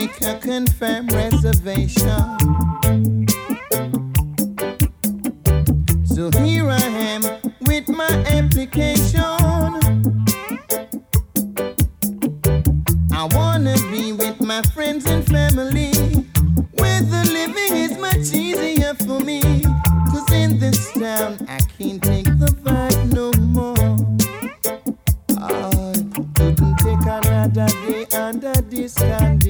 make a confirmed reservation. So here I am with my application. I wanna be with my friends and family, where the living is much easier for me. 'Cause in this town I can't take the vibe no more. I couldn't take another day under this condition.